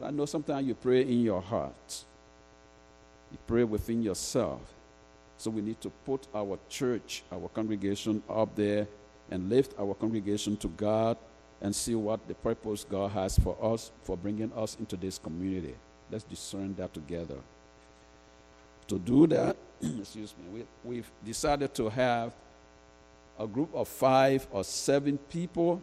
I know sometimes you pray in your heart. You pray within yourself. So we need to put our church, our congregation up there and lift our congregation to God and see what the purpose God has for us, for bringing us into this community. Let's discern that together. To do that, excuse me, we've decided to have a group of 5 or 7 people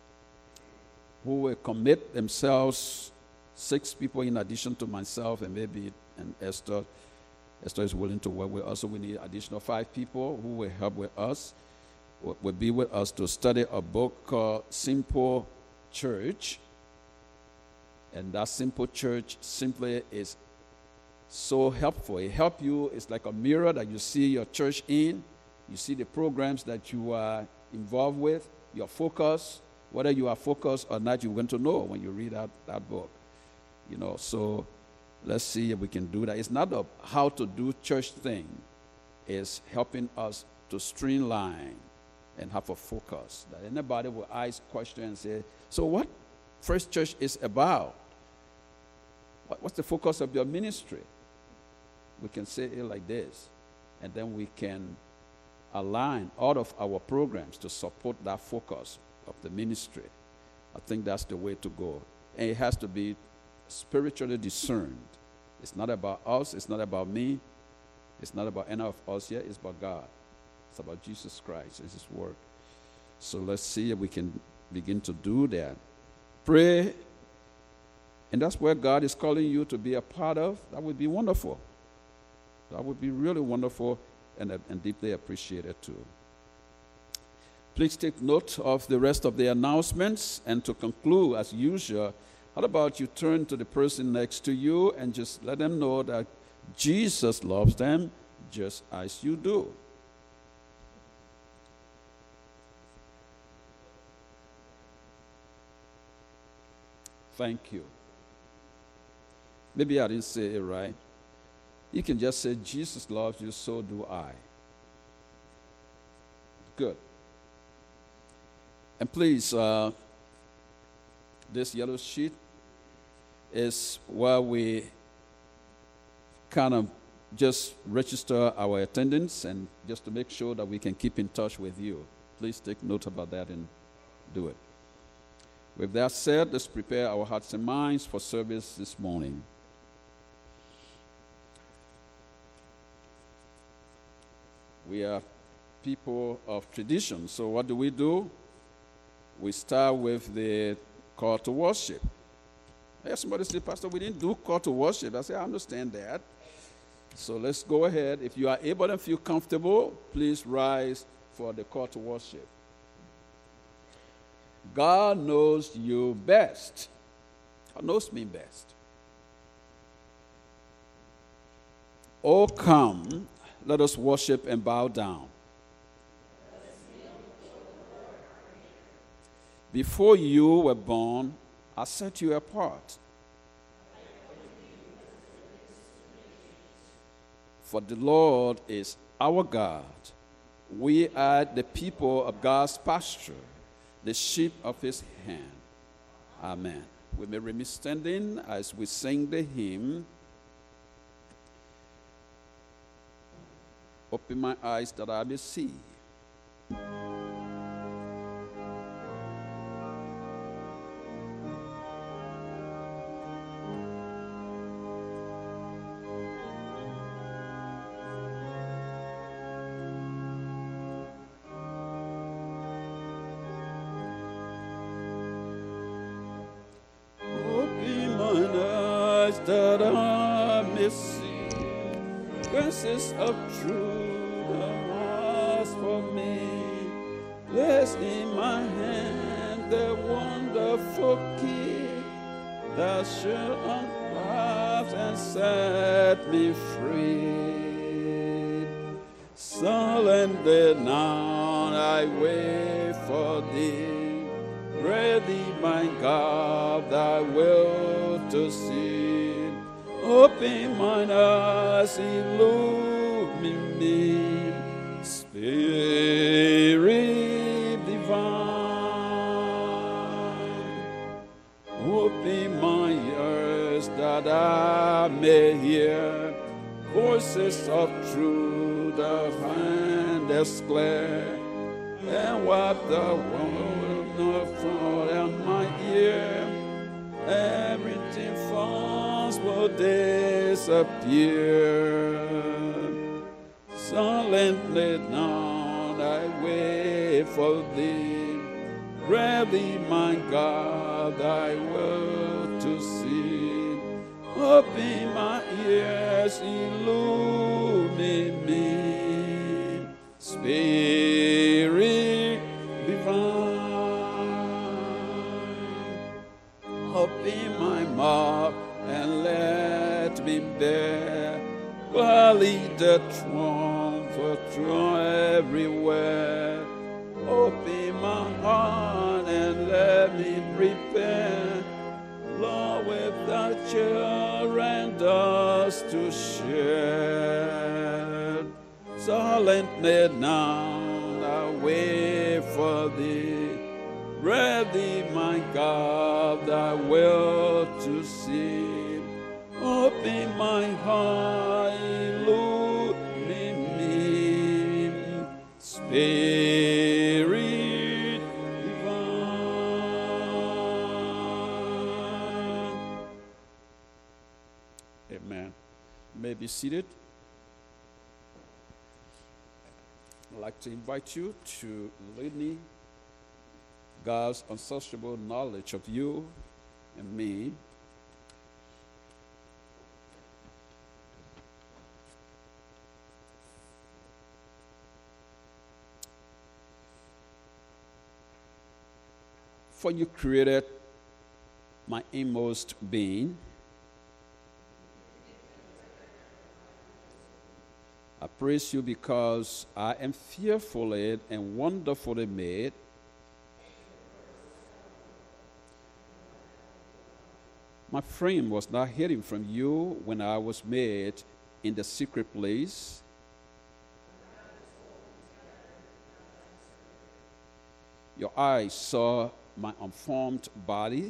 who will commit themselves, 6 people in addition to myself and maybe and Esther. Esther is willing to work with us, so we need additional 5 people who will help with us, will be with us to study a book called Simple Church. And that Simple Church simply is so helpful. It helps you. It's like a mirror that you see your church in. You see the programs that you are involved with, your focus. Whether you are focused or not, you're going to know when you read that book. So let's see if we can do that. It's not a how to do church thing. It's helping us to streamline and have a focus. That anybody will ask questions and say, so what First Church is about? What's the focus of your ministry? We can say it like this. And then we can align all of our programs to support that focus of the ministry. I think that's the way to go. And it has to be spiritually discerned. It's not about us. It's not about me. It's not about any of us here. It's about God. It's about Jesus Christ. It's His word. So let's see if we can begin to do that. Pray. And that's where God is calling you to be a part of. That would be wonderful. That would be really wonderful and deeply appreciated too. Please take note of the rest of the announcements. And to conclude, as usual, how about you turn to the person next to you and just let them know that Jesus loves them just as you do. Thank you. Maybe I didn't say it right. You can just say, Jesus loves you, so do I. Good. And please, this yellow sheet is where we kind of just register our attendance and just to make sure that we can keep in touch with you. Please take note about that and do it. With that said, let's prepare our hearts and minds for service this morning. We are people of tradition, so what do? We start with the call to worship. I heard somebody say, Pastor, we didn't do call to worship. I say, I understand that. So let's go ahead. If you are able and feel comfortable, please rise for the call to worship. God knows you best. God knows me best. Oh, come, let us worship and bow down. Before you were born, I set you apart. For the Lord is our God. We are the people of God's pasture, the sheep of His hand. Amen. We may remain standing as we sing the hymn, Open My Eyes That I May See. That I may see glimpses of truth as for me. Place in my hand the wonderful key that shall unwrap and set me free. Silently now I wait for Thee. Ready, my God, Thy will to see. Open mine eyes, illumine me, Spirit divine. Open my ears that I may hear voices of truth and as clear, and what the world not fall in my ear. Everything false will disappear. Silently now I wait for thee. Ready, my God, I will to see. Open my ears, illumine me. Spirit divine, open my mouth and let me bear gladly the truth everywhere. Open my heart and let me prepare, Lord, with the children thus to share. Silently now I wait for thee. Ready, my God, I will to see. Open my heart, illumine me. Spirit divine. Amen. You may be seated. I'd like to invite you to lead me God's unsearchable knowledge of you and me. For you created my inmost being. I praise you because I am fearfully and wonderfully made. My frame was not hidden from you when I was made in the secret place. Your eyes saw my unformed body.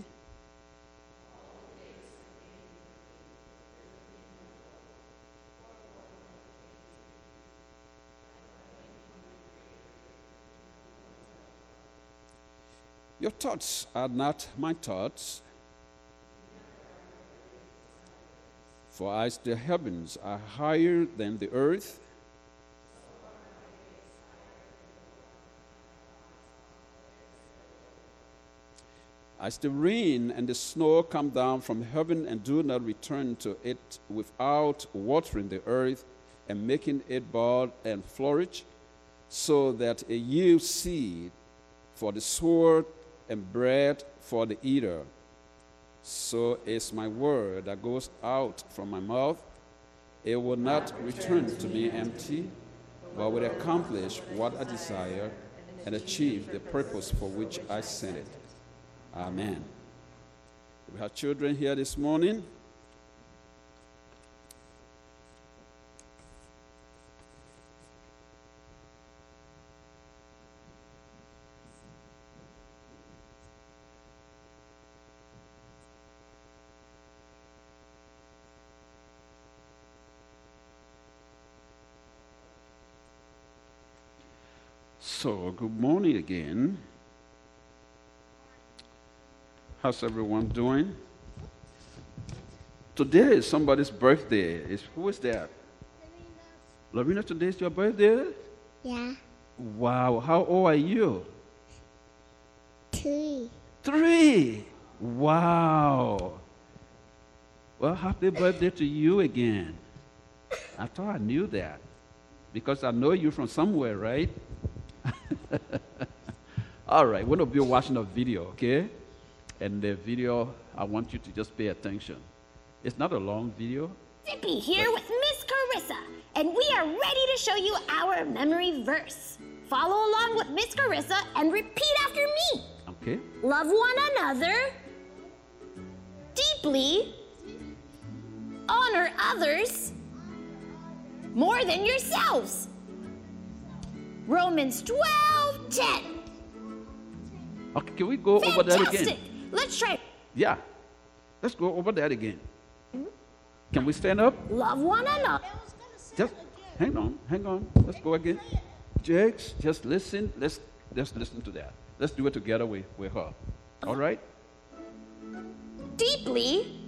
Your thoughts are not my thoughts, for as the heavens are higher than the earth, as the rain and the snow come down from heaven and do not return to it without watering the earth and making it bud and flourish, so that it yields seed for the sower and bread for the eater, so is my word that goes out from my mouth. It will not return to me empty, but will accomplish what I desire and achieve the purpose for which I sent it. Amen. We have children here this morning. So, good morning again. How's everyone doing? Today is somebody's birthday. Who is that? Lorena, today is your birthday? Yeah. Wow, how old are you? 3. 3. Wow. Well, happy birthday to you again. I thought I knew that because I know you from somewhere, right? All right, we're going to be watching a video, okay? And the video, I want you to just pay attention. It's not a long video. Zippy here with Miss Carissa, and we are ready to show you our memory verse. Follow along with Miss Carissa and repeat after me. Okay. Love one another deeply, honor others more than yourselves. Romans 12:10. Okay, can we go over that again? Fantastic. Let's try. Yeah. Let's go over that again. Can we stand up? Love one another. Just hang on. Let's go again. Jakes, just listen. Let's listen to that. Let's do it together with her. All right? Deeply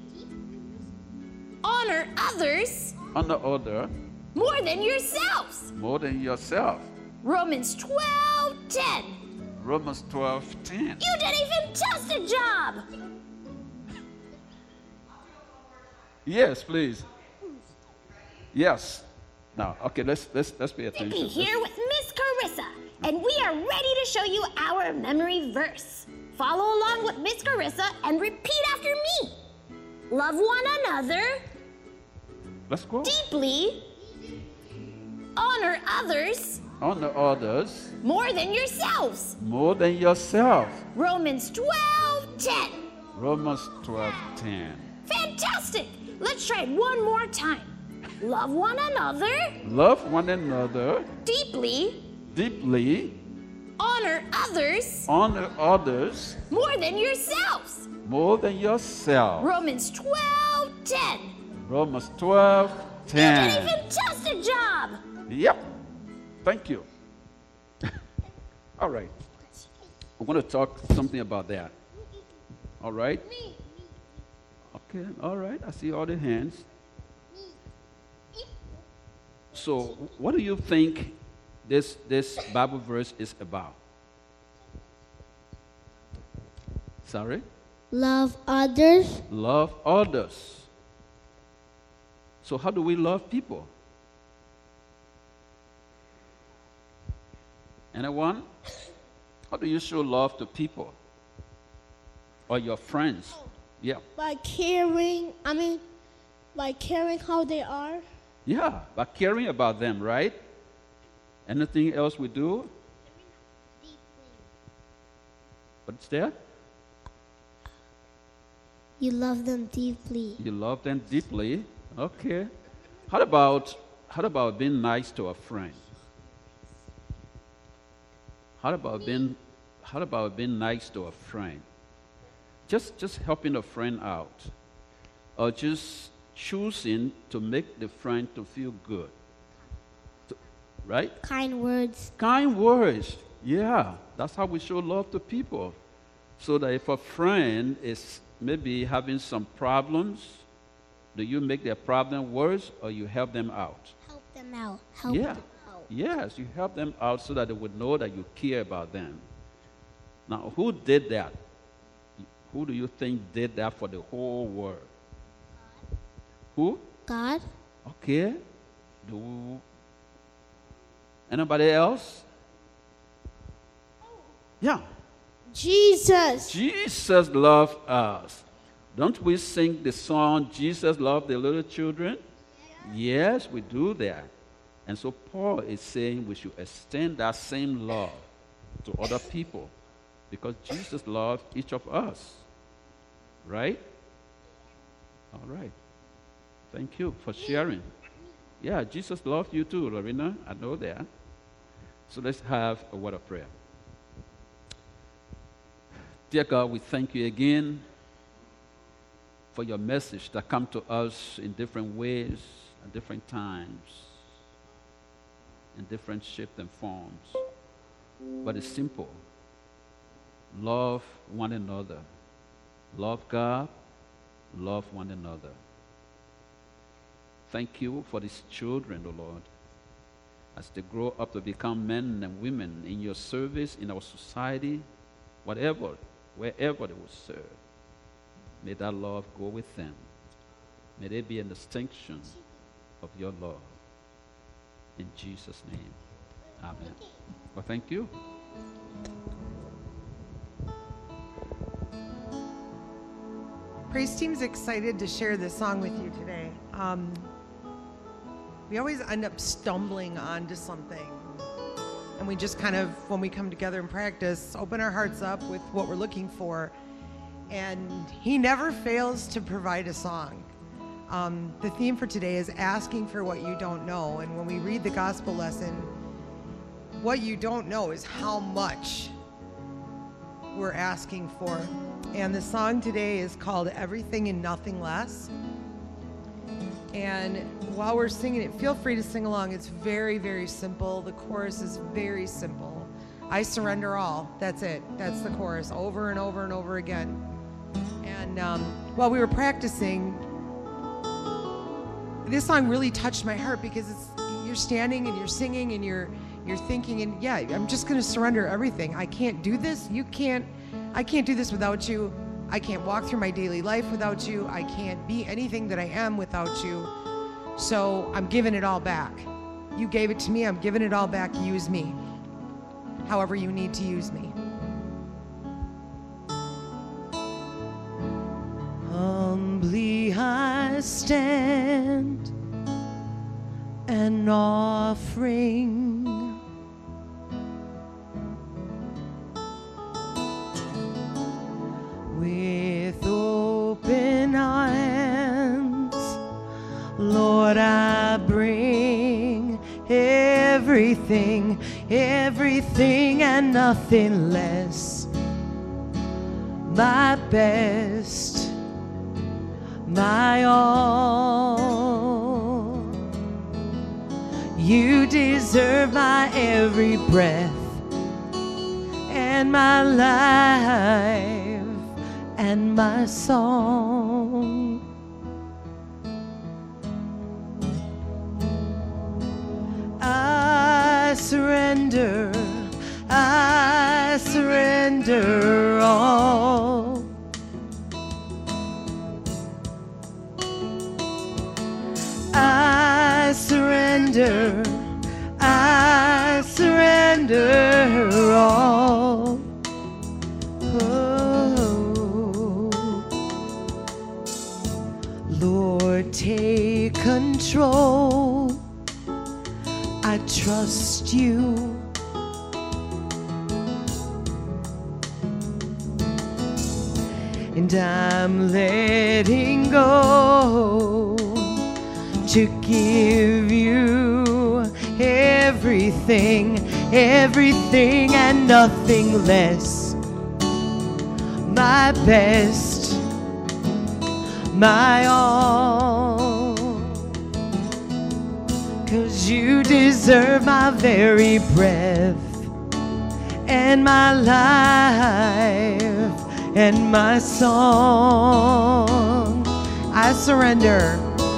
honor others Honor other more than yourselves. more than yourself. Romans 12:10. Romans 12:10. You did a fantastic job. Yes, please. Yes. Now, okay, let's pay attention. Be here with Miss Carissa, and we are ready to show you our memory verse. Follow along with Miss Carissa and repeat after me. Love one another Let's go. deeply. Honor others Honor others more than yourselves. more than yourself. Romans 12:10. Romans 12:10. Fantastic. Let's try it one more time. Love one another Love one another deeply. deeply. Honor others Honor others more than yourselves. more than yourself. Romans 12:10. Romans You did a 12:10. fantastic job. Yep. Thank you. All right. I want to talk something about that. All right? Okay, all right. I see all the hands. So, what do you think this Bible verse is about? Sorry? Love others. Love others. So, how do we love people? Anyone? How do you show love to people? Or your friends? Yeah. By caring how they are. Yeah, by caring about them, right? Anything else we do? What's there? You love them deeply. You love them deeply. Okay. How about being nice to a friend? How about being nice to a friend? Just helping a friend out. Or just choosing to make the friend to feel good. Right? Kind words. Kind words. Yeah, that's how we show love to people. So that if a friend is maybe having some problems, do you make their problem worse or you help them out? Help them out. Help Yeah. them out. Yes, you help them out so that they would know that you care about them. Now, who did that? Who do you think did that for the whole world? Who? God. Okay. Anybody else? Yeah. Jesus. Jesus loved us. Don't we sing the song, Jesus loved the little children? Yes, we do that. And so Paul is saying we should extend that same love to other people because Jesus loved each of us. Right? All right. Thank you for sharing. Yeah, Jesus loved you too, Lorena. I know that. So let's have a word of prayer. Dear God, we thank you again for your message that come to us in different ways, at different times, in different shapes and forms. But it's simple. Love one another. Love God. Love one another. Thank you for these children, O Lord, as they grow up to become men and women in your service, in our society, wherever they will serve. May that love go with them. May they be an extension of your love. In Jesus' name, amen. Well, thank you. Praise team's excited to share this song with you today. We always end up stumbling onto something. And we just kind of, when we come together and practice, open our hearts up with what we're looking for. And he never fails to provide a song. The theme for today is asking for what you don't know. And when we read the gospel lesson, what you don't know is how much we're asking for. And the song today is called Everything and Nothing Less. And while we're singing it, feel free to sing along. It's very, very simple. The chorus is very simple. I surrender all. That's it. That's the chorus over and over and over again. And while we were practicing, this song really touched my heart because you're standing and you're singing and you're thinking, and yeah, I'm just going to surrender everything. I can't do this. I can't do this without you. I can't walk through my daily life without you. I can't be anything that I am without you. So I'm giving it all back. You gave it to me. I'm giving it all back. Use me however you need to use me. Humbly I stand, an offering. With open hands, Lord, I bring everything, everything and nothing less. My best, my all. You deserve my every breath and my life and my song. I surrender all. I surrender all. Lord, take control. I trust you. And I'm letting go to give you everything, everything and nothing less. My best, my all. 'Cause you deserve my very breath and my life and my song. I surrender.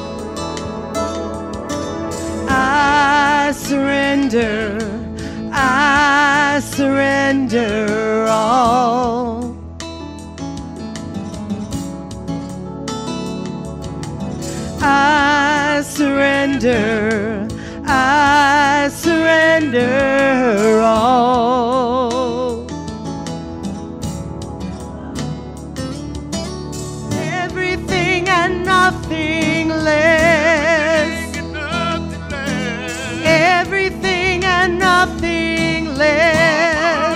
I surrender all. I surrender all. Everything and nothing less. Everything and nothing less.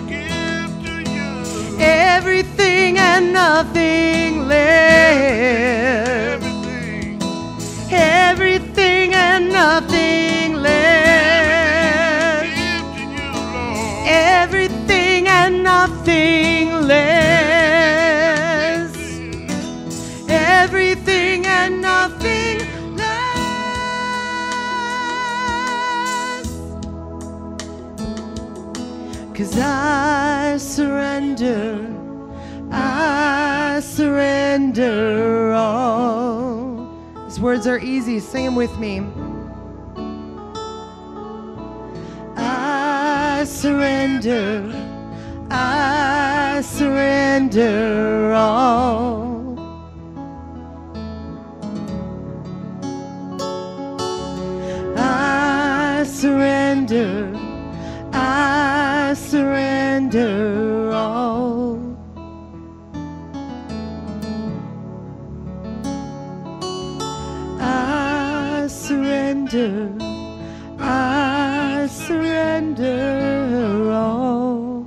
Everything and nothing less. Everything and nothing less. Everything and nothing less. Everything and nothing less. 'Cause I surrender all. These words are easy. Sing them with me. I surrender all. I surrender all. I surrender all.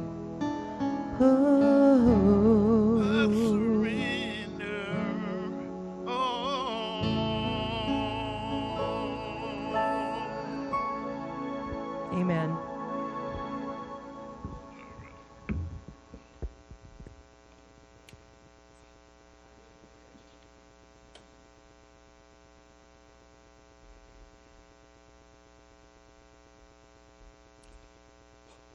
Amen.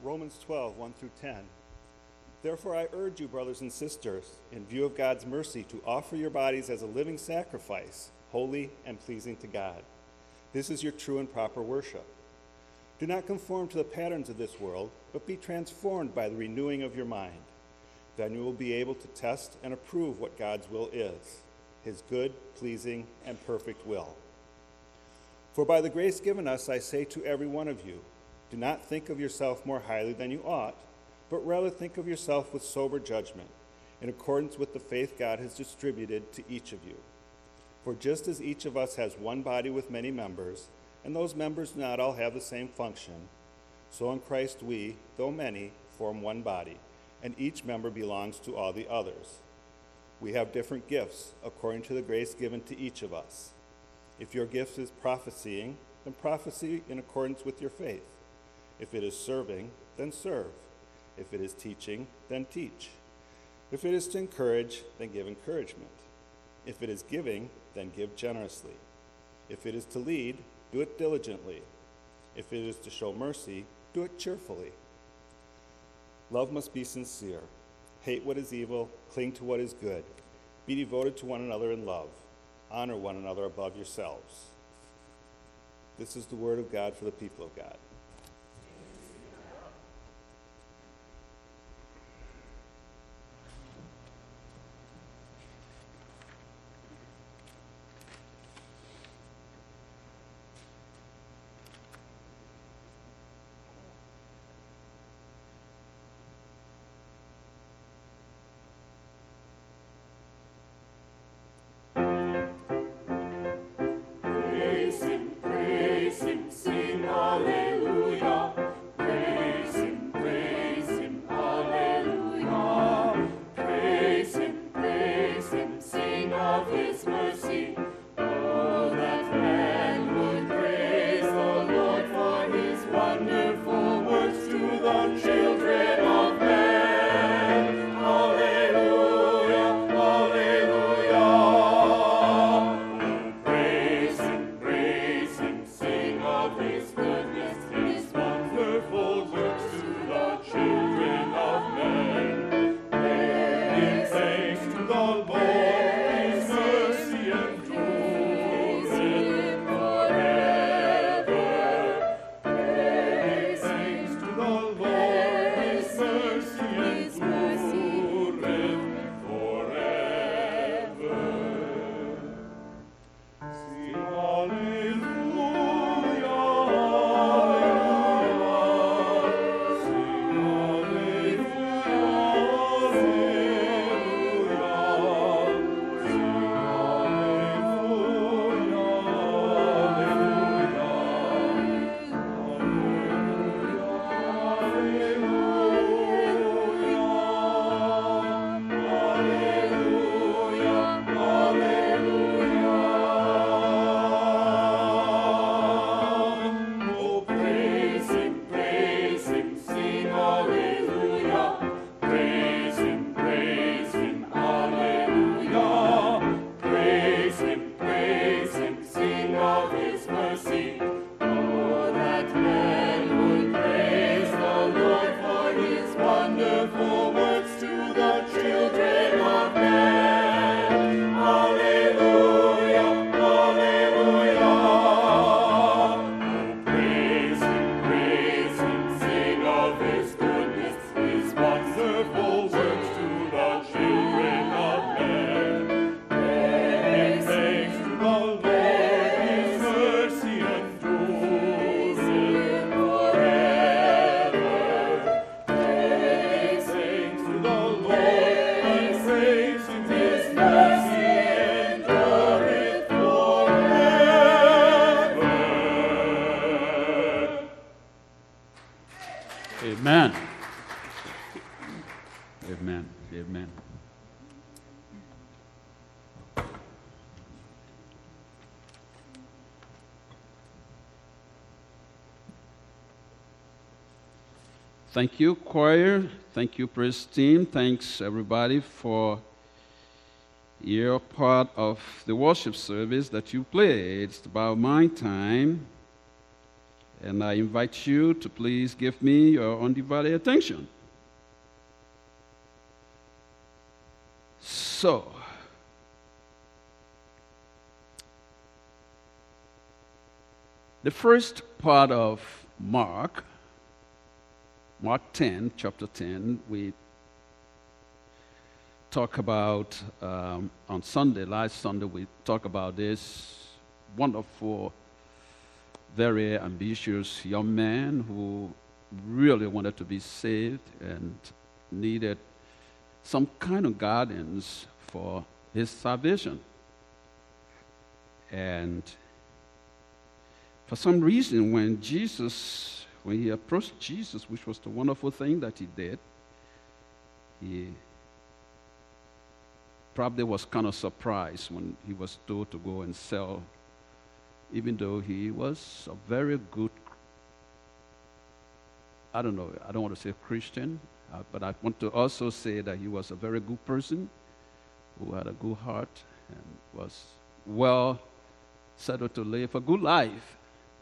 Romans 12, 1 through 10. Therefore I urge you, brothers and sisters, in view of God's mercy, to offer your bodies as a living sacrifice, holy and pleasing to God. This is your true and proper worship. Do not conform to the patterns of this world, but be transformed by the renewing of your mind. Then you will be able to test and approve what God's will is, his good, pleasing, and perfect will. For by the grace given us, I say to every one of you, do not think of yourself more highly than you ought, but rather think of yourself with sober judgment, in accordance with the faith God has distributed to each of you. For just as each of us has one body with many members, and those members do not all have the same function, so in Christ we, though many, form one body, and each member belongs to all the others. We have different gifts according to the grace given to each of us. If your gift is prophesying, then prophesy in accordance with your faith. If it is serving, then serve. If it is teaching, then teach. If it is to encourage, then give encouragement. If it is giving, then give generously. If it is to lead, do it diligently. If it is to show mercy, do it cheerfully. Love must be sincere. Hate what is evil, cling to what is good. Be devoted to one another in love. Honor one another above yourselves. This is the word of God for the people of God. Amen. Amen. Amen. Thank you, choir. Thank you, praise team. Thanks, everybody, for your part of the worship service that you played. It's about my time. And I invite you to please give me your undivided attention. So, the first part of Mark 10, chapter 10, we talk about on Sunday, last Sunday, we talk about this wonderful, very ambitious young man who really wanted to be saved and needed some kind of guidance for his salvation. And for some reason, when he approached Jesus, which was the wonderful thing that he did, he probably was kind of surprised when he was told to go and sell, even though he was a very good, I don't want to say Christian, but I want to also say that he was a very good person who had a good heart and was well settled to live a good life.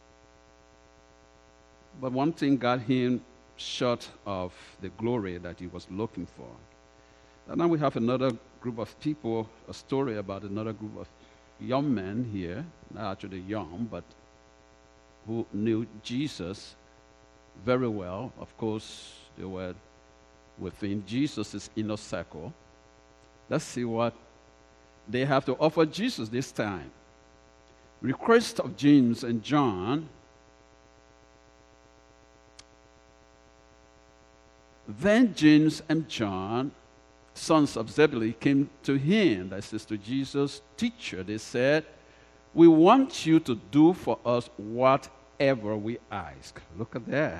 But one thing got him short of the glory that he was looking for. And now we have another group of people, a story about another group of young men here, not actually young, but who knew Jesus very well. Of course, they were within Jesus' inner circle. Let's see what they have to offer Jesus this time. Request of James and John. Then James and John, sons of Zebedee, came to him, that is to Jesus, "Teacher," they said, "we want you to do for us whatever we ask." Look at that.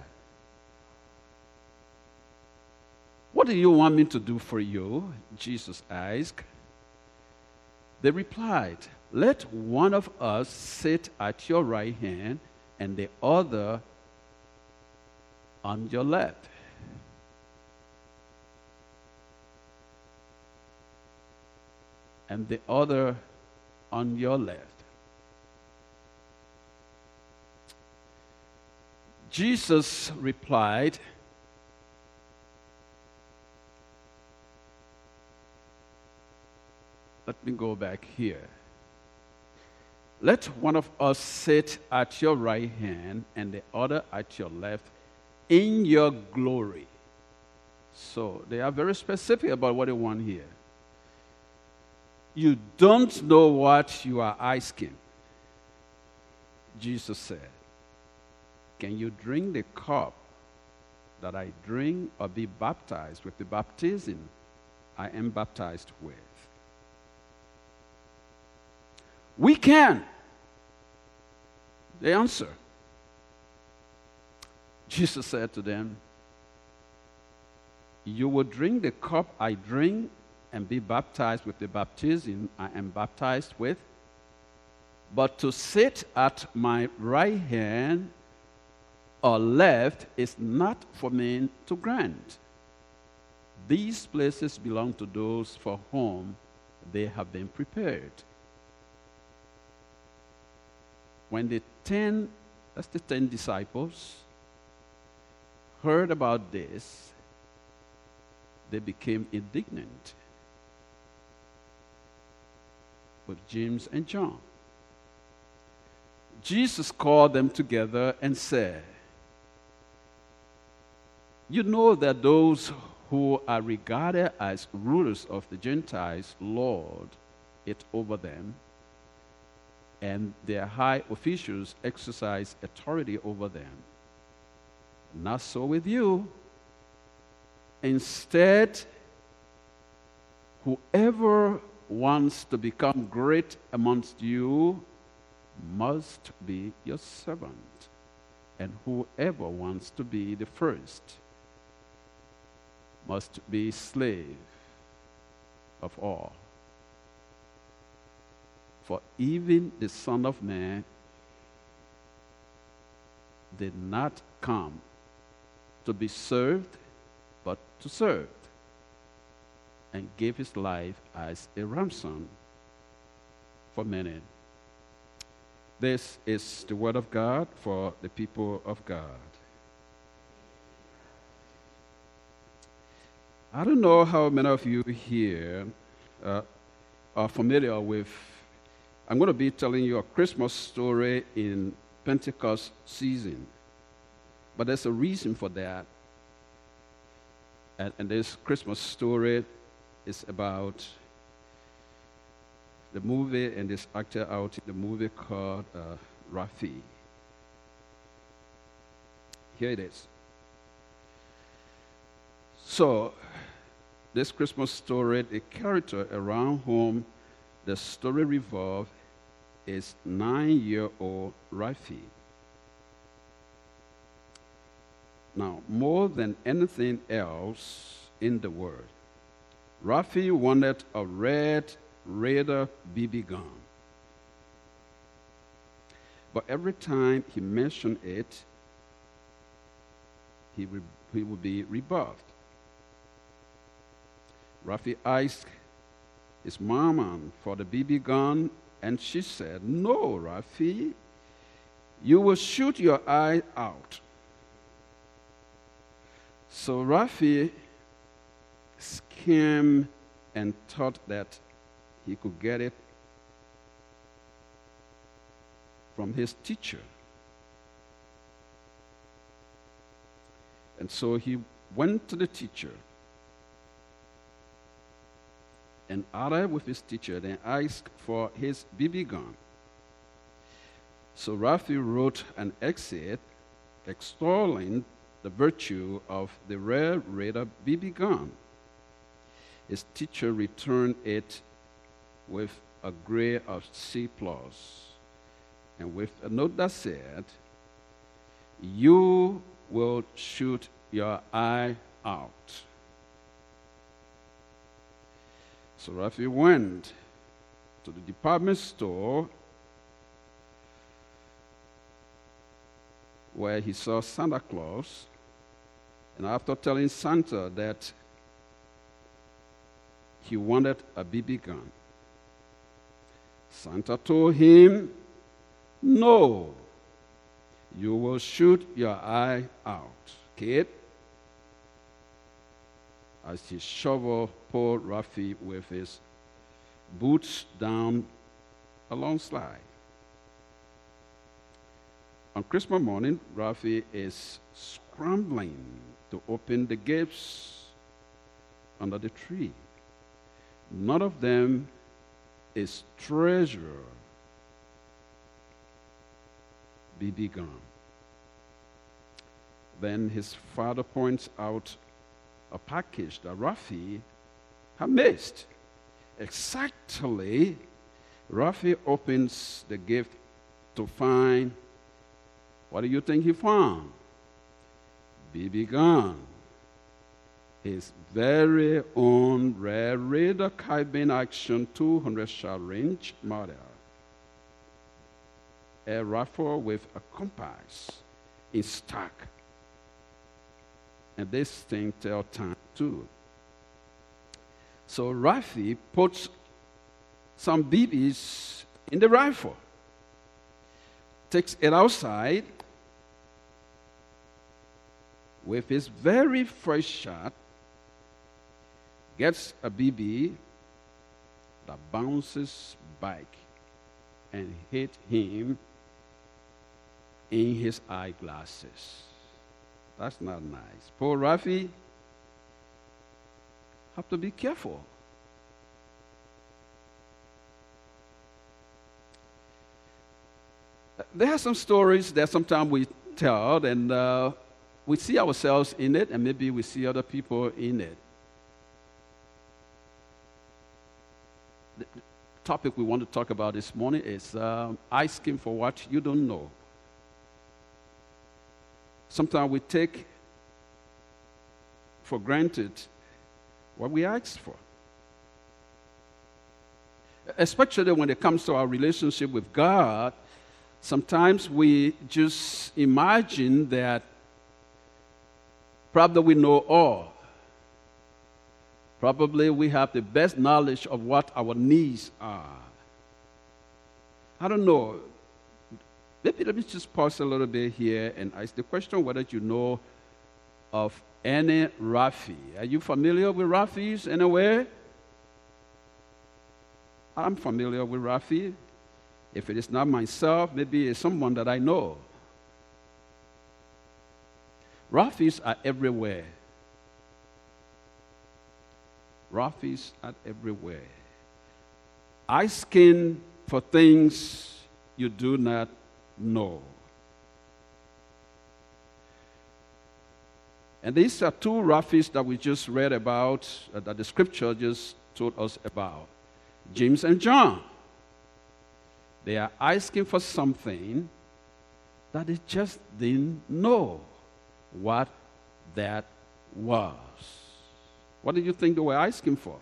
"What do you want me to do for you?" Jesus asked. They replied, "Let one of us sit at your right hand and the other on your left." And the other on your left. Jesus replied, let me go back here. "Let one of us sit at your right hand and the other at your left in your glory." So they are very specific about what they want here. "You don't know what you are asking," Jesus said. "Can you drink the cup that I drink, or be baptized with the baptism I am baptized with?" "We can," they answer. Jesus said to them, "You will drink the cup I drink and be baptized with the baptism I am baptized with, but to sit at my right hand or left is not for me to grant. These places belong to those for whom they have been prepared." When the 10 disciples heard about this, they became indignant with James and John. Jesus called them together and said, "You know that those who are regarded as rulers of the Gentiles lord it over them, and their high officials exercise authority over them. Not so with you. Instead, whoever wants to become great amongst you must be your servant, and whoever wants to be the first must be slave of all. For even the Son of Man did not come to be served, but to serve, and gave his life as a ransom for many." This is the word of God for the people of God. I don't know how many of you here are familiar with, I'm going to be telling you a Christmas story in Pentecost season. But there's a reason for that. And this Christmas story is about the movie and this actor out in the movie called Rafi. Here it is. So, this Christmas story, the character around whom the story revolves is 9-year-old Rafi. Now, more than anything else in the world, Rafi wanted a Red Raider BB gun. But every time he mentioned it, he would be rebuffed. Rafi asked his mama for the BB gun, and she said, "No, Rafi, you will shoot your eye out." So Rafi schemed and thought that he could get it from his teacher. And so he went to the teacher and argued with his teacher, then asked for his BB gun. So Rafi wrote an essay extolling the virtue of the Red Raider BB gun. His teacher returned it with a grade of C+, and with a note that said, "You will shoot your eye out." So Rafi went to the department store where he saw Santa Claus, and after telling Santa that he wanted a BB gun, Santa told him, "No, you will shoot your eye out, kid," as he shoveled poor Rafi with his boots down a long slide. On Christmas morning, Rafi is scrambling to open the gifts under the tree. None of them is treasure BB gun. Then his father points out a package that Rafi had missed. Exactly, Rafi opens the gift to find, what do you think he found? BB gun. His very own Red Raider Carbine Action 200 shot range model. A rifle with a compass in stock. And this thing tells time too. So Rafi puts some BBs in the rifle, takes it outside with his very first shot, gets a BB that bounces back and hit him in his eyeglasses. That's not nice. Poor Rafi have to be careful. There are some stories that sometimes we tell, and we see ourselves in it, and maybe we see other people in it. The topic we want to talk about this morning is asking for what you don't know. Sometimes we take for granted what we ask for. Especially when it comes to our relationship with God, sometimes we just imagine that probably we know all. Probably we have the best knowledge of what our needs are. I don't know. maybe let me just pause a little bit here and ask the question whether you know of any Rafi. Are you familiar with Rafis anywhere? I'm familiar with Rafi. If it is not myself, maybe it's someone that I know. Rafis are everywhere. Rafis are everywhere. Asking for things you do not know. And these are two Rafis that we just read about, that the scripture just told us about. James and John. They are asking for something that they just didn't know what that was. What do you think they were asking for?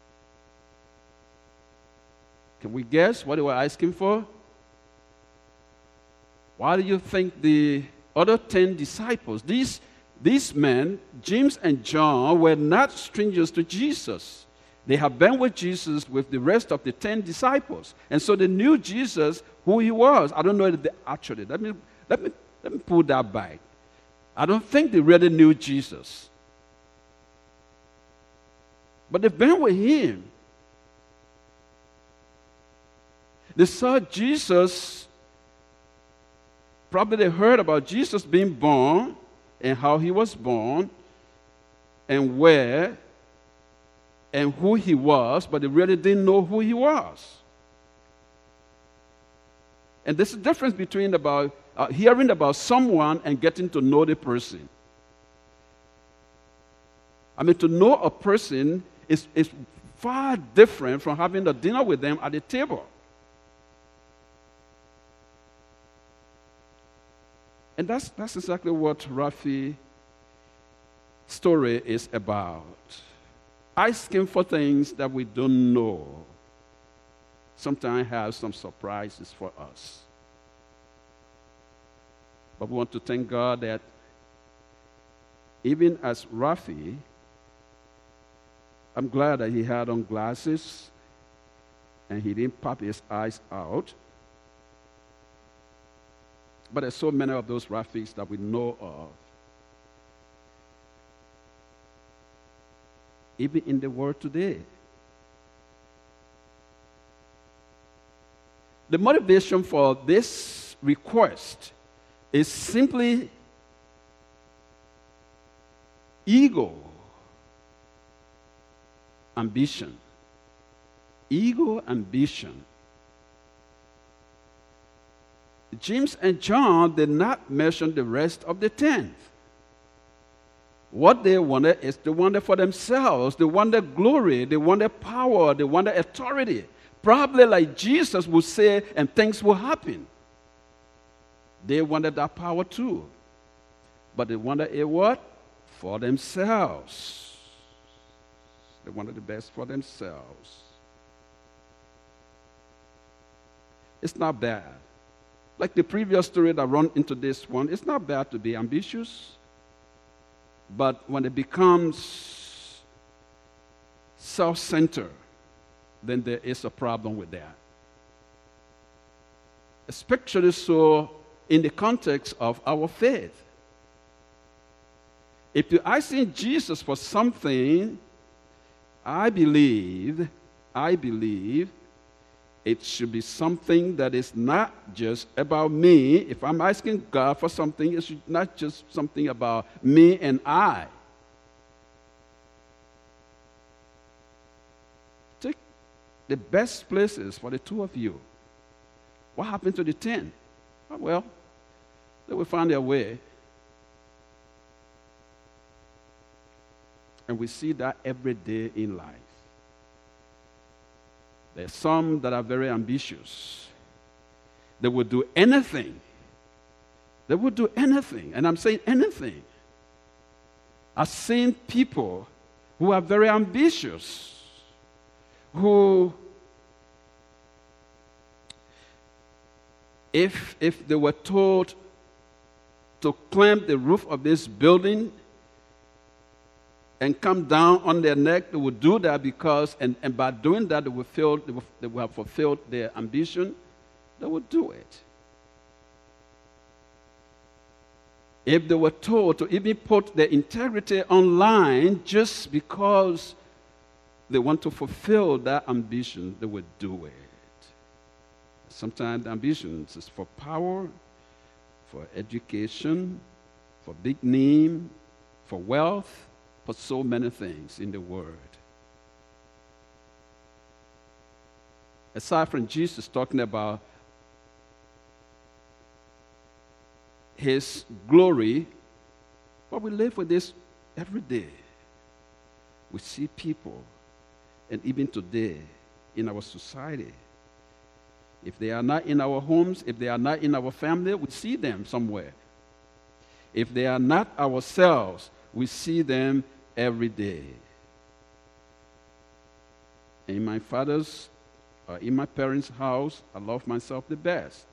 Can we guess what they were asking for? Why do you think the other 10 disciples, these men, James and John, were not strangers to Jesus? They have been with Jesus with the rest of the 10 disciples. And so they knew Jesus, who he was. I don't know if they actually, let me pull that back. I don't think they really knew Jesus. But they've been with him. They saw Jesus, probably they heard about Jesus being born and how he was born and where and who he was, but they really didn't know who he was. And there's a difference between hearing about someone and getting to know the person. I mean, to know a person is far different from having a dinner with them at the table. And that's exactly what Rafi's story is about. Asking for things that we don't know sometimes have some surprises for us. But we want to thank God that even as Rafi, I'm glad that he had on glasses and he didn't pop his eyes out. But there's so many of those Rafis that we know of. Even in the world today. The motivation for this request is simply ego, ambition. Ego, ambition. James and John did not mention the rest of the 10. What they wanted is they wanted for themselves. They wanted glory. They wanted power. They wanted authority. Probably like Jesus would say, and things will happen. They wanted that power too. But they wanted it what? For themselves. They wanted the best for themselves. It's not bad. Like the previous story that run into this one, it's not bad to be ambitious. But when it becomes self-centered, then there is a problem with that. Especially so in the context of our faith. If you're asking Jesus for something, I believe it should be something that is not just about me. If I'm asking God for something, it should not just something about me and I. Take the best places for the two of you. What happened to the 10? Oh, well, they will find their way. And we see that every day in life. There's some that are very ambitious. They would do anything. They would do anything. And I'm saying anything. I've seen people who are very ambitious, who, if they were told to climb the roof of this building and come down on their neck, they would do that because, and by doing that, they would have fulfilled their ambition. They would do it. if they were told to even put their integrity online just because they want to fulfill that ambition, they would do it. Sometimes the ambition is for power, for education, for big name, for wealth, for so many things in the world. Aside from Jesus talking about his glory, but we live with this every day. We see people, and even today in our society, if they are not in our homes, if they are not in our family, we see them somewhere. If they are not ourselves, we see them every day. In my father's, in my parents' house, I love myself the best.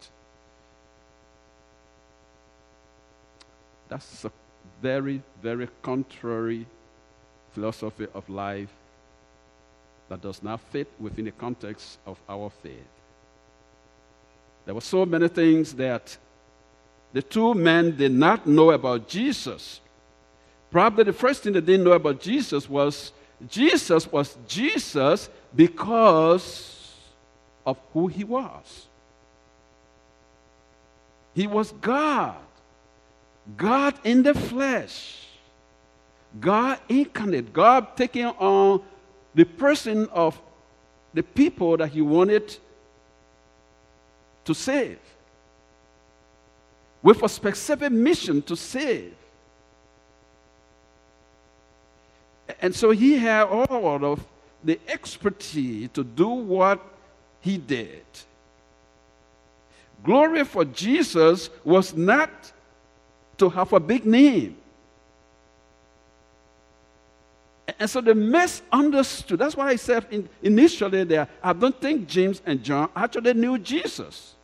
That's a very, very contrary philosophy of life that does not fit within the context of our faith. There were so many things that the two men did not know about Jesus. Probably the first thing they didn't know about Jesus was Jesus because of who he was. He was God. God in the flesh. God incarnate. God taking on the person of the people that he wanted to save, with a specific mission to save. And so he had all of the expertise to do what he did. Glory for Jesus was not to have a big name. And so they misunderstood. That's why I said initially there, I don't think James and John actually knew Jesus.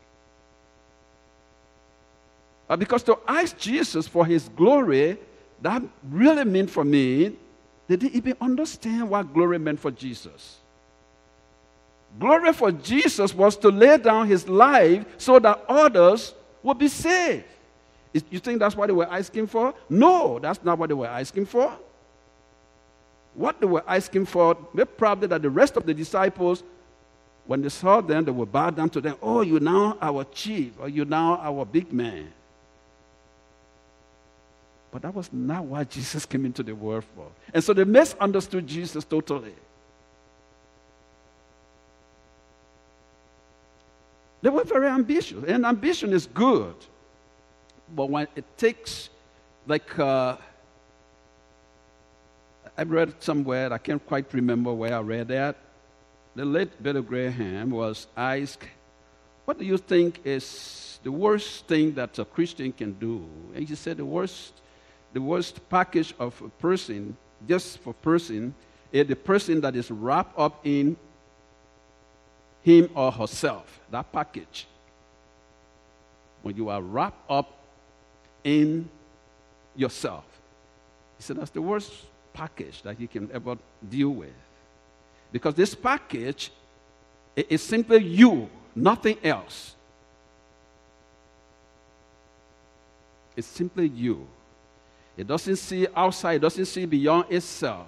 Because to ask Jesus for his glory, that really meant for me, they didn't even understand what glory meant for Jesus. Glory for Jesus was to lay down his life so that others would be saved. You think that's what they were asking for? No, that's not what they were asking for. What they were asking for, they probably that the rest of the disciples, when they saw them, they would bow down to them. Oh, you're now our chief, or you're now our big man. But that was not what Jesus came into the world for. And so they misunderstood Jesus totally. They were very ambitious, and ambition is good. But when it takes, like, I read somewhere, I can't quite remember where I read that. The late Billy Graham was asked, what do you think is the worst thing that a Christian can do? And he said the worst package of a person, just for person, is the person that is wrapped up in him or herself, that package. When you are wrapped up in yourself. He said that's the worst package that you can ever deal with. Because this package is simply you, nothing else. It's simply you. It doesn't see outside, it doesn't see beyond itself.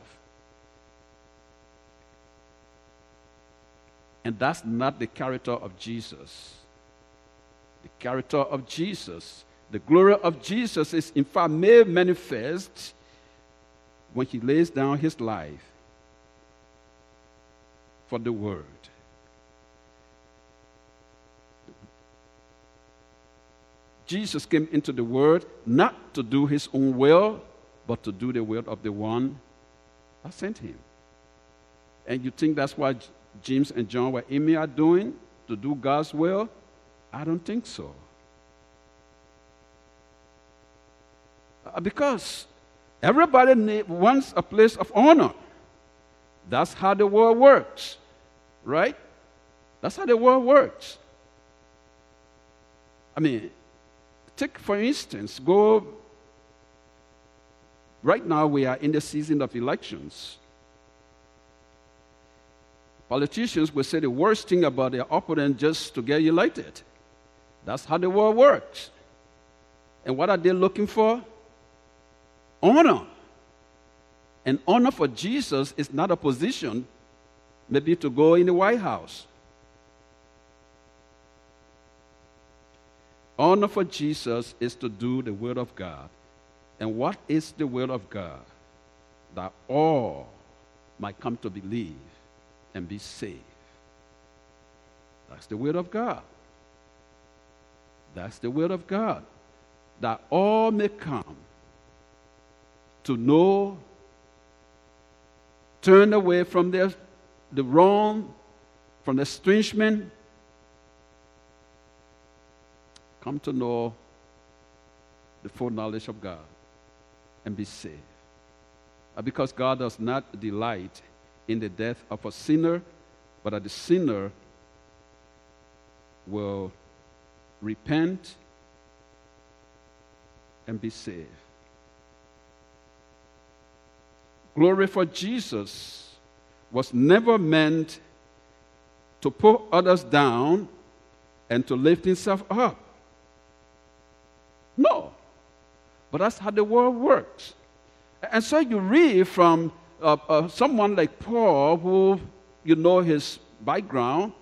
And that's not the character of Jesus. The character of Jesus, the glory of Jesus is in fact made manifest when he lays down his life for the word. Jesus came into the world not to do his own will, but to do the will of the one that sent him. And you think that's what James and John were aiming at doing, to do God's will? I don't think so. Because everybody wants a place of honor. That's how the world works, right? That's how the world works. I mean, take, for instance, right now we are in the season of elections. Politicians will say the worst thing about their opponent just to get elected. That's how the world works. And what are they looking for? honor. And honor for Jesus is not a position, maybe to go in the White House. Honor for Jesus is to do the will of God. And what is the will of God? That all might come to believe and be saved. That's the will of God. That's the will of God. That all may come to know, turn away from the wrong, from the estrangement, come to know the full knowledge of God and be saved. Because God does not delight in the death of a sinner, but that the sinner will repent and be saved. Glory for Jesus was never meant to put others down and to lift himself up. No. But that's how the world works. And so you read from someone like Paul, who you know his background.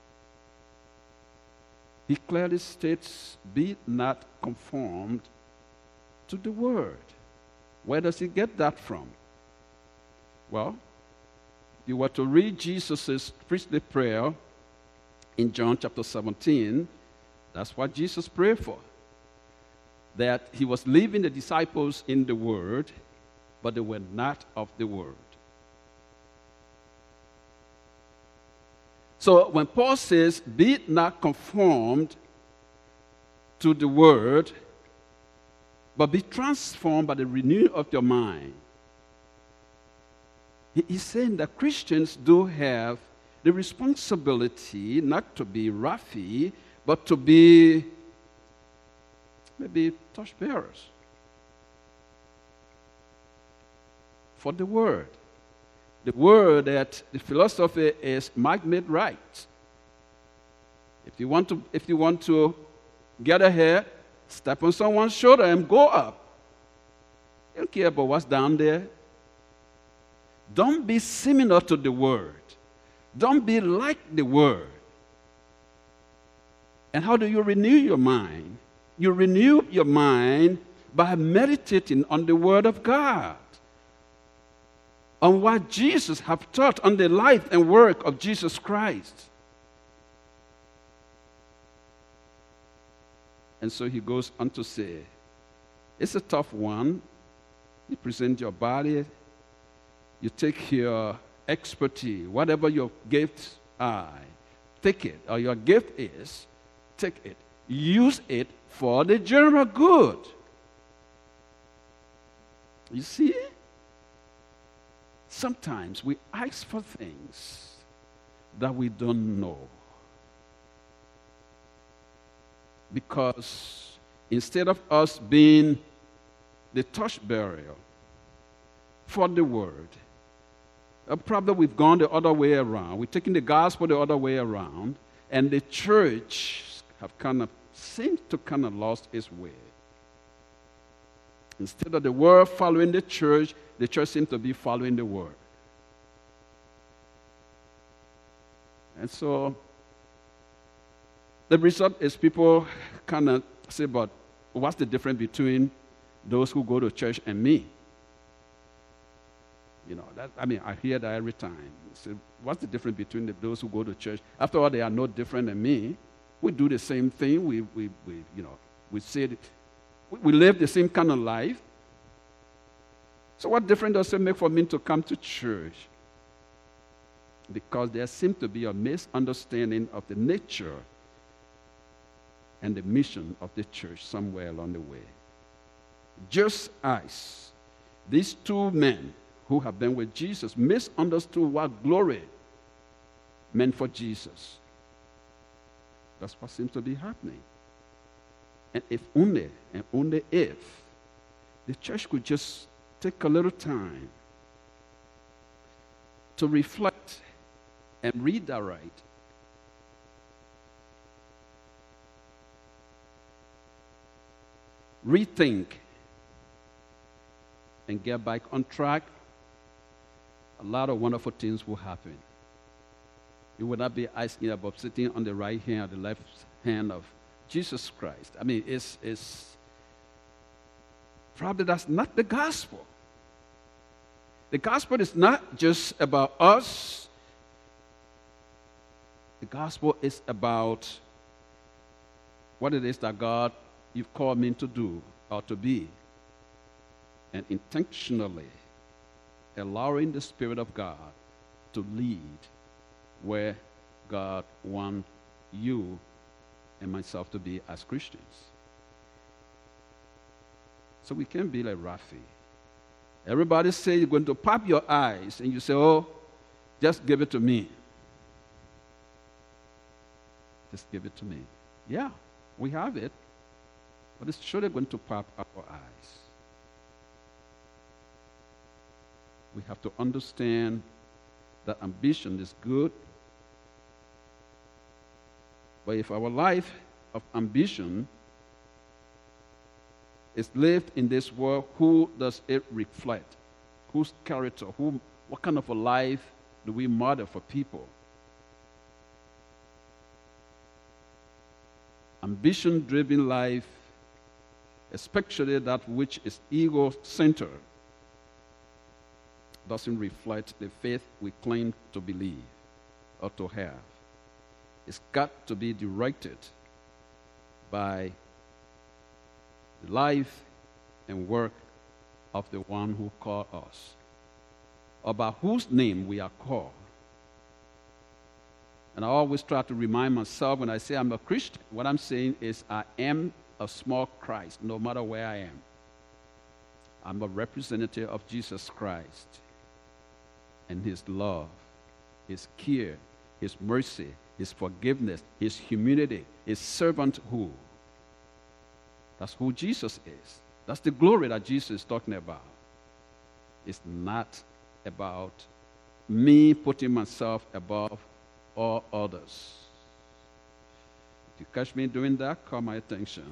He clearly states, be not conformed to the world. Where does he get that from? Well, if you were to read Jesus' priestly prayer in John chapter 17, that's what Jesus prayed for. That he was leaving the disciples in the world, but they were not of the world. So when Paul says, be not conformed to the world, but be transformed by the renewing of your mind, he's saying that Christians do have the responsibility not to be wrathy, but to be maybe torchbearers for the word. The word that the philosophy is might made right. If you want to get ahead, step on someone's shoulder and go up. You don't care about what's down there. Don't be similar to the word. Don't be like the word. And how do you renew your mind? You renew your mind by meditating on the word of God, on what Jesus has taught, on the life and work of Jesus Christ. And so he goes on to say, it's a tough one. You present your body, you take your expertise, whatever your gifts are, take it, or your gift is, take it. Use it for the general good. You see? Sometimes we ask for things that we don't know. Because instead of us being the torchbearer for the word, probably we've gone the other way around. We're taking the gospel the other way around, and the church seems to lost its way. Instead of the world following the church seems to be following the word. And so the result is people say, but what's the difference between those who go to church and me? You know, I hear that every time. So what's the difference between those who go to church? After all, they are no different than me. We do the same thing. We say it. We live the same kind of life. So what difference does it make for me to come to church? Because there seems to be a misunderstanding of the nature and the mission of the church somewhere along the way. Just as these two men who have been with Jesus misunderstood what glory meant for Jesus. That's what seems to be happening. And if only, and only if, the church could just take a little time to reflect and redirect rethink and get back on track, a lot of wonderful things will happen. You will not be asking about sitting on the right hand or the left hand of Jesus Christ. I mean, it's probably that's not the gospel. The gospel is not just about us. The gospel is about what it is that God, you've called me to do or to be. And intentionally allowing the Spirit of God to lead where God wants you and myself to be as Christians. So we can't be like Rafi. Everybody say you're going to pop your eyes and you say, oh, just give it to me. Just give it to me. Yeah, we have it, but it's surely going to pop our eyes. We have to understand that ambition is good, but if our life of ambition is lived in this world, who does it reflect? Whose character? What kind of a life do we model for people? Ambition-driven life, especially that which is ego-centered, doesn't reflect the faith we claim to believe or to have. It's got to be directed by the life and work of the one who called us, or by whose name we are called. And I always try to remind myself when I say I'm a Christian, what I'm saying is I am a small Christ, no matter where I am. I'm a representative of Jesus Christ and his love, his care, his mercy, his forgiveness, his humility, his servanthood. That's who Jesus is. That's the glory that Jesus is talking about. It's not about me putting myself above all others. If you catch me doing that, call my attention.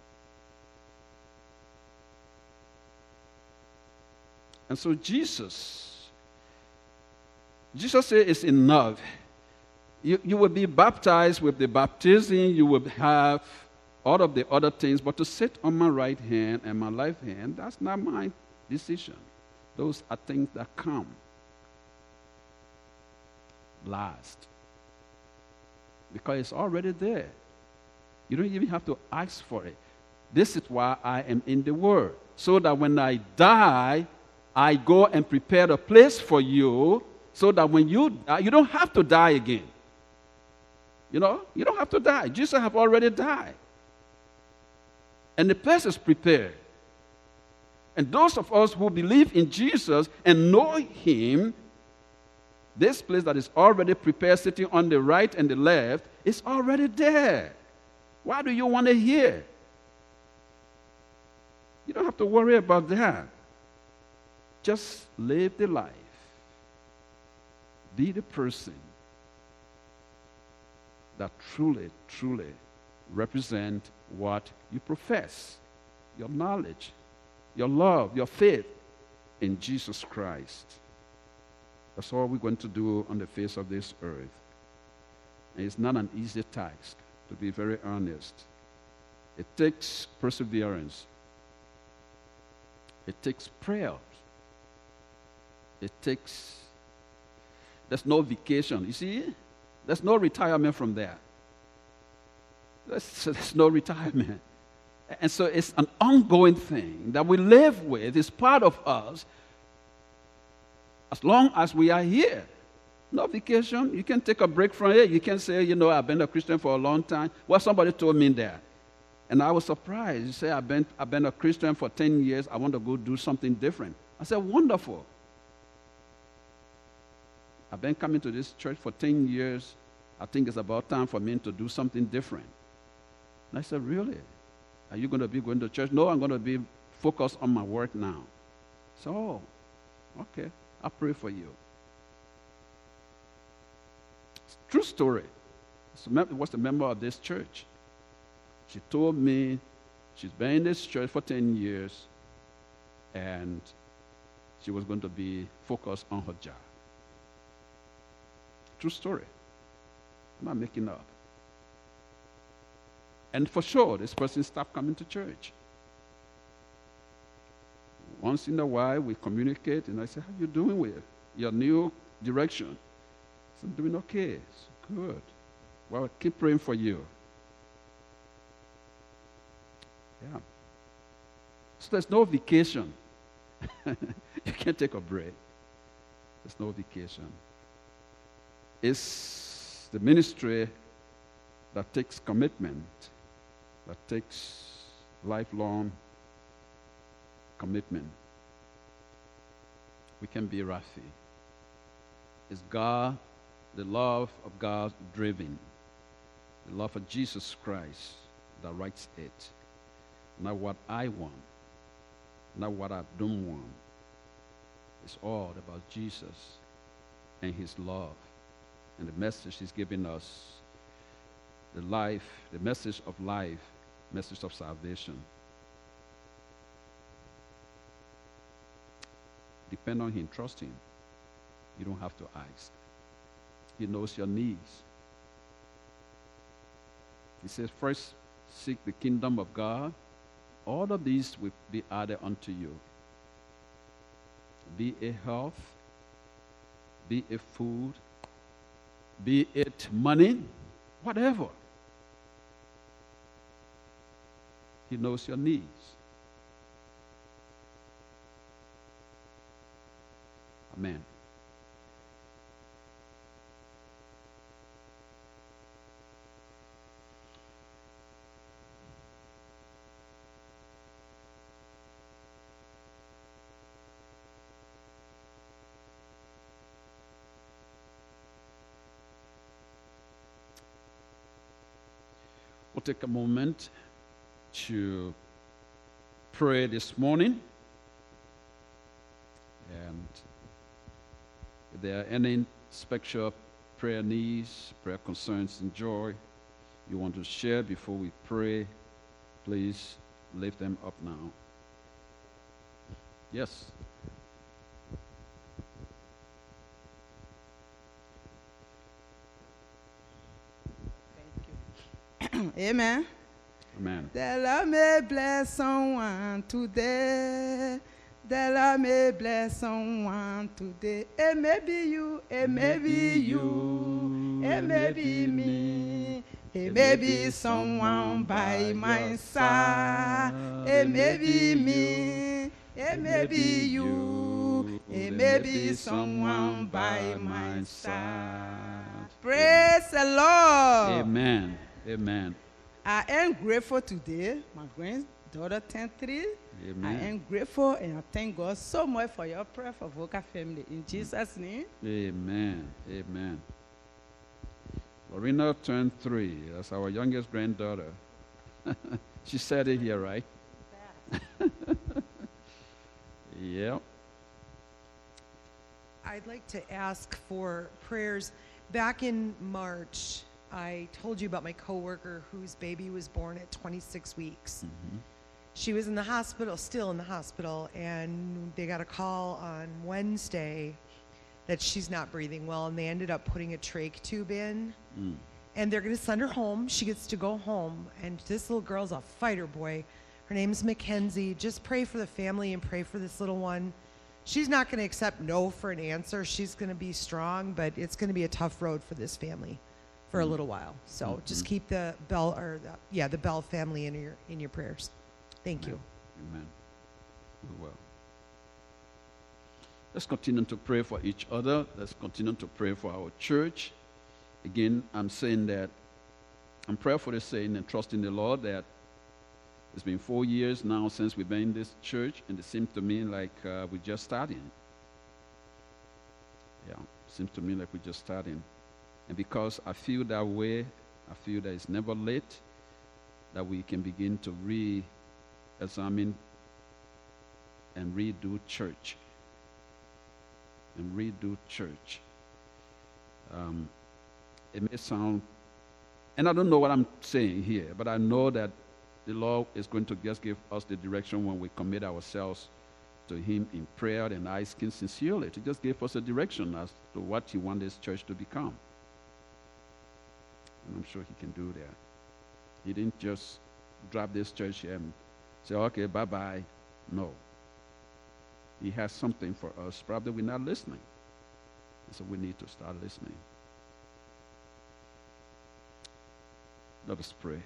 And so Jesus said it's enough. You will be baptized with the baptism, you will have all of the other things, but to sit on my right hand and my left hand, that's not my decision. Those are things that come last. Because it's already there. You don't even have to ask for it. This is why I am in the Word. So that when I die, I go and prepare a place for you, so that when you die, you don't have to die again. You know, you don't have to die. Jesus have already died. And the place is prepared. And those of us who believe in Jesus and know him, this place that is already prepared, sitting on the right and the left, is already there. Why do you want to hear? You don't have to worry about that. Just live the life. Be the person that truly, truly represent what you profess, your knowledge, your love, your faith in Jesus Christ. That's all we're going to do on the face of this earth. And it's not an easy task, to be very honest. It takes perseverance. It takes prayer. There's no vacation. You see? There's no retirement from there. There's no retirement. And so it's an ongoing thing that we live with. It's part of us as long as we are here. No vacation. You can take a break from it. You can say, you know, I've been a Christian for a long time. Well, somebody told me that. And I was surprised. You say, I've been a Christian for 10 years. I want to go do something different. I said, wonderful. I've been coming to this church for 10 years. I think it's about time for me to do something different. And I said, really? Are you going to be going to church? No, I'm going to be focused on my work now. So, okay, I'll pray for you. It's a true story. It was a member of this church. She told me she's been in this church for 10 years, and she was going to be focused on her job. True story. I'm not making up. And for sure, this person stopped coming to church. Once in a while, we communicate, and I say, how you doing with your new direction? So I'm doing okay. It's good. Well, keep praying for you. Yeah. So there's no vacation. You can't take a break. There's no vacation. It's the ministry that takes commitment, that takes lifelong commitment. We can be Rafi. It's God, the love of God driven, the love of Jesus Christ that writes it. Not what I want, not what I don't want. It's all about Jesus and his love and the message he's giving us, the life, the message of life, message of salvation. Depend on him, trust him. You don't have to ask. He knows your needs. He says, first seek the kingdom of God. All of these will be added unto you. Be it health, be it food, be it money, whatever. He knows your needs. Amen. We'll take a moment to pray this morning. And if there are any special prayer needs, prayer concerns, and joy you want to share before we pray, please lift them up now. Yes. Amen. Amen. The Lord may bless someone today. The Lord may bless someone today. It may be you, it may be you, it may be me. It may be someone by my side. It may be me, it may be you, it may be someone by my side. Praise the Lord. Amen. Amen. I am grateful today. My granddaughter turned 3. Amen. I am grateful and I thank God so much for your prayer for Voca family. In Jesus' name. Amen. Amen. Lorena turned 3. That's our youngest granddaughter. She said it here, right? Yep. I'd like to ask for prayers. Back in March, I told you about my coworker whose baby was born at 26 weeks. Mm-hmm. She was in the hospital, still in the hospital, and they got a call on Wednesday that she's not breathing well, and they ended up putting a trach tube in. And they're going to send her home. She gets to go home, and this little girl's a fighter, boy. Her name's Mackenzie. Just pray for the family and pray for this little one. She's not going to accept no for an answer. She's going to be strong, but it's going to be a tough road for this family for a little while. So just keep the Bell the Bell family in your prayers. Thank you. Amen. We will. Let's continue to pray for each other. Let's continue to pray for our church. Again, I'm saying that I'm prayerfully saying and trusting the Lord that it's been 4 years now since we've been in this church, and it seems to me like we're just starting. Yeah, it seems to me like we're just starting. And because I feel that way, I feel that it's never late, that we can begin to re-examine and redo church. And redo church. It may sound, and I don't know what I'm saying here, but I know that the Lord is going to just give us the direction when we commit ourselves to him in prayer and asking sincerely to just give us a direction as to what he wants this church to become. And I'm sure he can do that. He didn't just drop this church here and say, okay, bye-bye. No. He has something for us. Probably we're not listening. And so we need to start listening. Let us pray.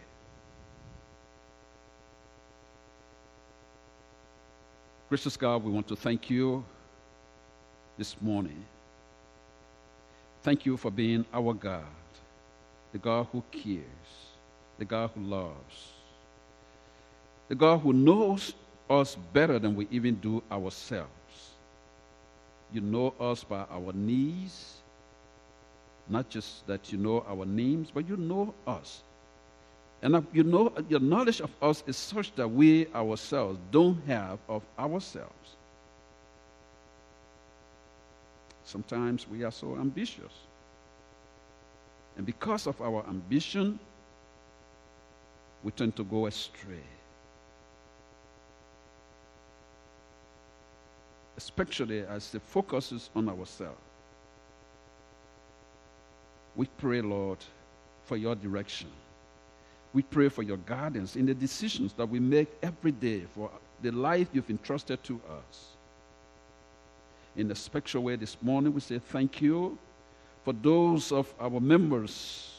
Gracious God, we want to thank you this morning. Thank you for being our God, the God who cares, the God who loves, the God who knows us better than we even do ourselves. You know us by our needs, not just that you know our names, but you know us. And you know, your knowledge of us is such that we ourselves don't have of ourselves. Sometimes we are so ambitious. And because of our ambition, we tend to go astray. Especially as the focus is on ourselves. We pray, Lord, for your direction. We pray for your guidance in the decisions that we make every day for the life you've entrusted to us. In a special way this morning, we say thank you for those of our members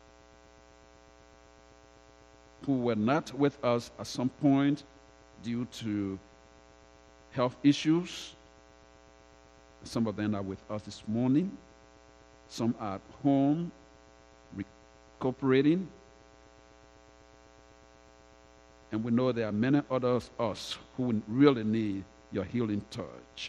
who were not with us at some point due to health issues. Some of them are with us this morning. Some are at home recuperating. And we know there are many others, us, who really need your healing touch.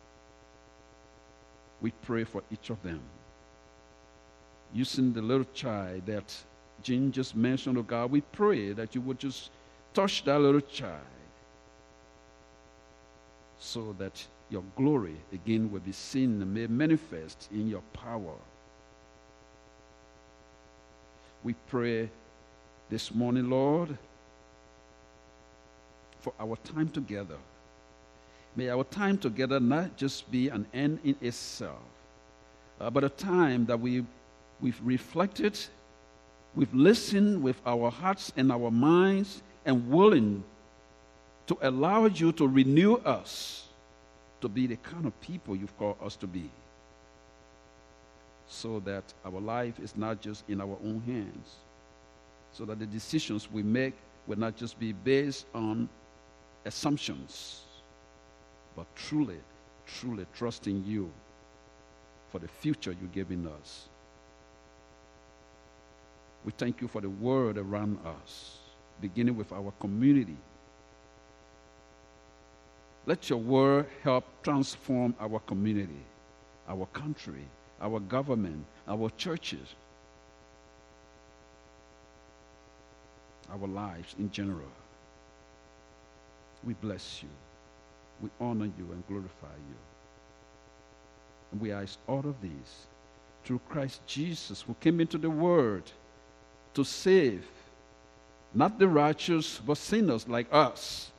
We pray for each of them. Using the little child that Jean just mentioned, oh God, we pray that you would just touch that little child so that your glory again will be seen and made manifest in your power. We pray this morning, Lord, for our time together. May our time together not just be an end in itself, but a time that we've reflected, we've listened with our hearts and our minds, and willing to allow you to renew us to be the kind of people you've called us to be, so that our life is not just in our own hands, so that the decisions we make will not just be based on assumptions, but truly, truly trusting you for the future you're giving us. We thank you for the word around us, beginning with our community. Let your word help transform our community, our country, our government, our churches, our lives in general. We bless you. We honor you and glorify you. And we ask all of these through Christ Jesus, who came into the world to save not the righteous, but sinners like us.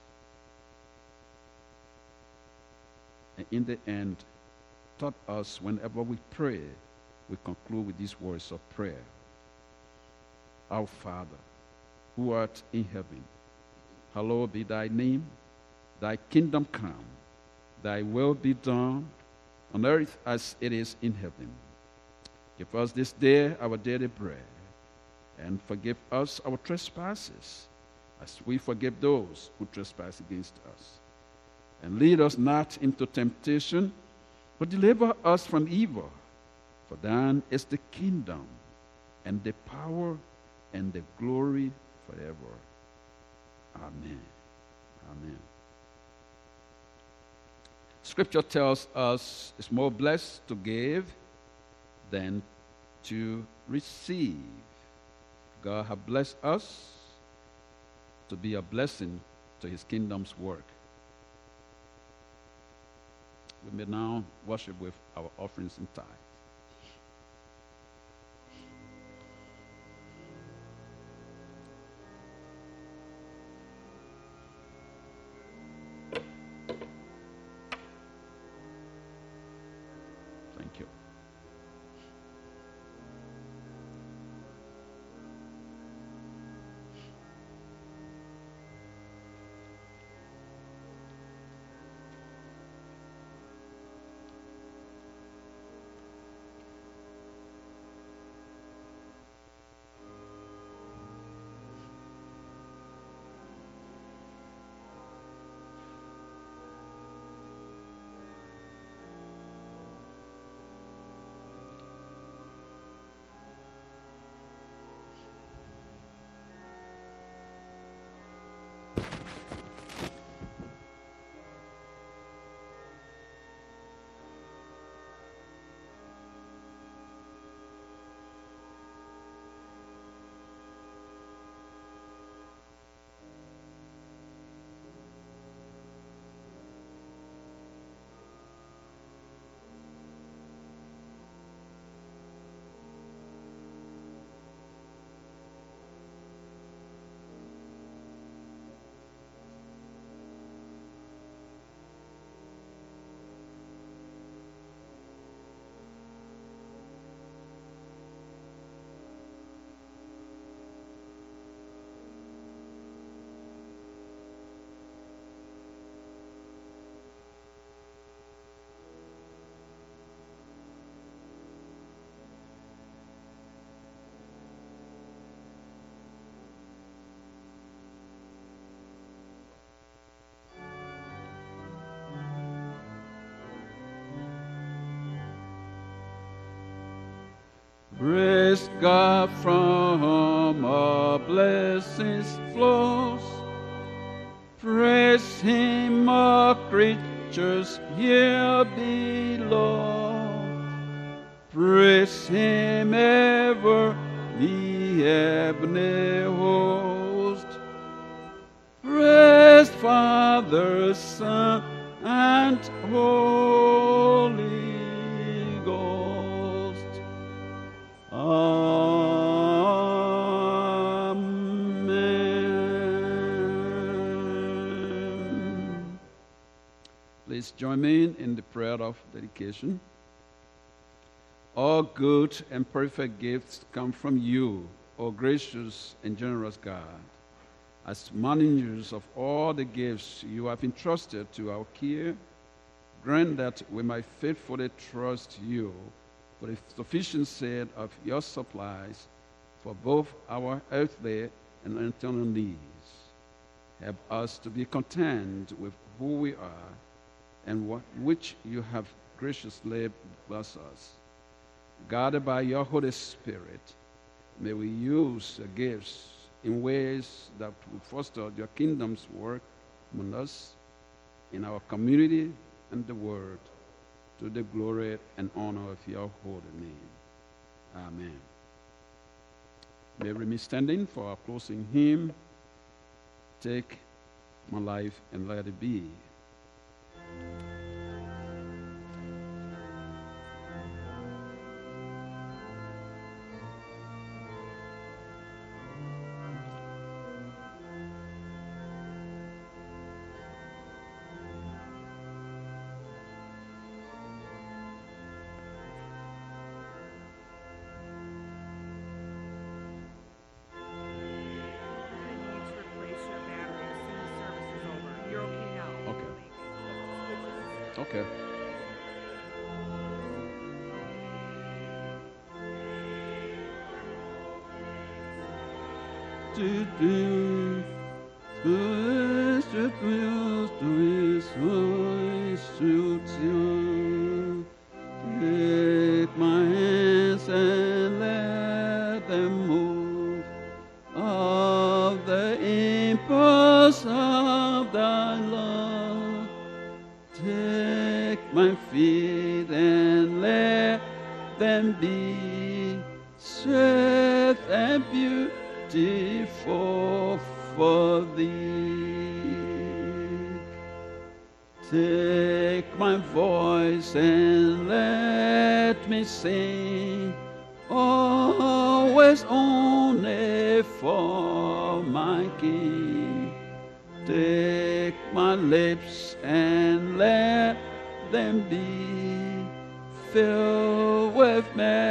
And in the end, taught us whenever we pray, we conclude with these words of prayer. Our Father, who art in heaven, hallowed be thy name. Thy kingdom come. Thy will be done on earth as it is in heaven. Give us this day our daily bread, and forgive us our trespasses, as we forgive those who trespass against us. And lead us not into temptation, but deliver us from evil. For thine is the kingdom, and the power, and the glory forever. Amen. Amen. Scripture tells us it's more blessed to give than to receive. God has blessed us to be a blessing to his kingdom's work. We may now worship with our offerings and tithes. Praise God from our blessings flows. Praise Him, all creatures here below. Praise Him ever, the heavenly host. Praise Father, Son, and Holy Ghost. Amen. Please join me in the prayer of dedication. All good and perfect gifts come from you, O gracious and generous God. As managers of all the gifts you have entrusted to our care, grant that we might faithfully trust you for the sufficiency of your supplies for both our earthly and eternal needs. Help us to be content with who we are and which you have graciously blessed us. Guided by your Holy Spirit, may we use the gifts in ways that will foster your kingdom's work among us, in our community and the world, to the glory and honor of your holy name. Amen. May we remain standing for our closing hymn, Take My Life and Let It Be. Okay. Take my hands and let them move of the impulse of thy love. Take my feet and let them be swift and beautiful for thee. Take my voice and let me sing, always only for my King. Take my lips and let them be filled with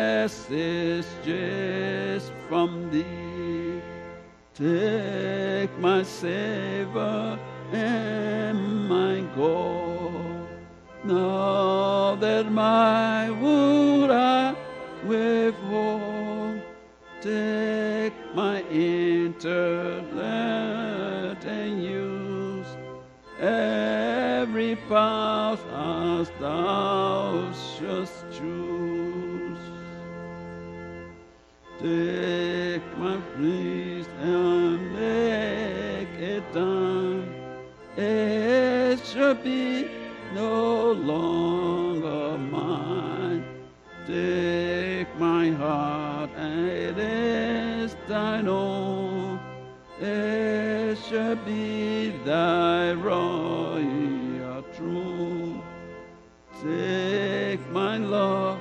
messages from thee. Take my Savior and my God. Now that my wound I withhold, take my intellect and use every path as thou shouldst choose. Take my priest and make it done. It shall be no longer mine. Take my heart and it is thine own. It shall be thy royal throne. Take my Lord,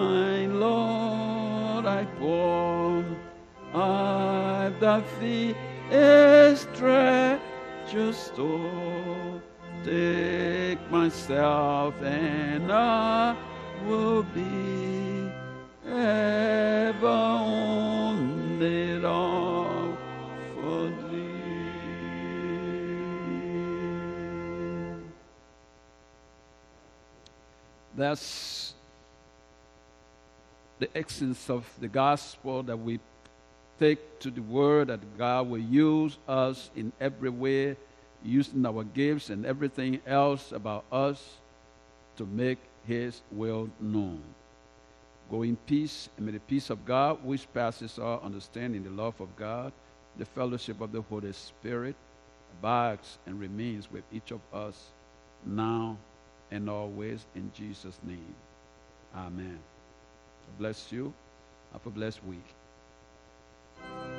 I pour at thy feet is treasure store. Take myself and I will be ever on it all for thee. That's the essence of the gospel, that we take to the word, that God will use us in every way, using our gifts and everything else about us to make his will known. Go in peace, and may the peace of God, which passes all understanding, the love of God, the fellowship of the Holy Spirit, abides and remains with each of us now and always, in Jesus' name. Amen. God bless you. Have a blessed week.